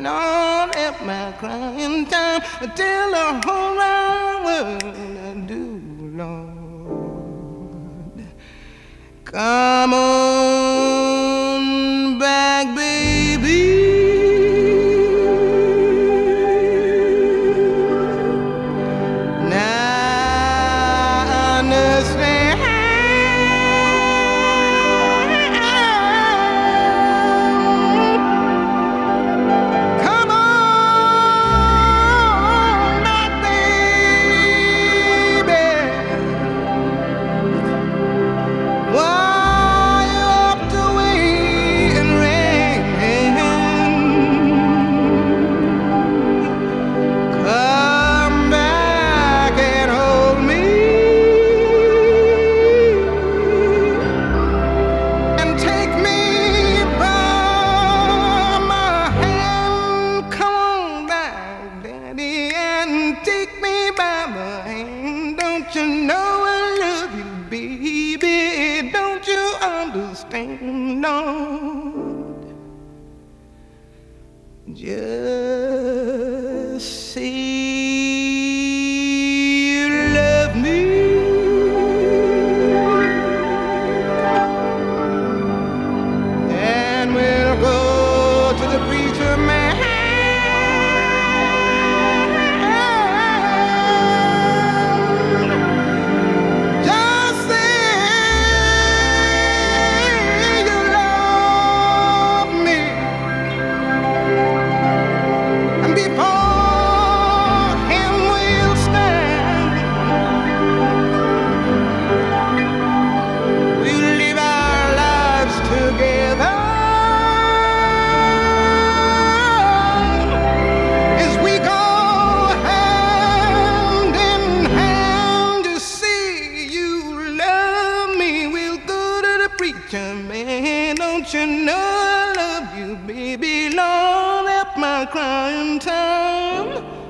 Lord, help my crying time. Tell the whole round world I do, Lord. Come on back, baby. Understand, Lord, just say you love me, and we'll go to the preacher man. Man, don't you know I love you, baby? Lord, help my crying time.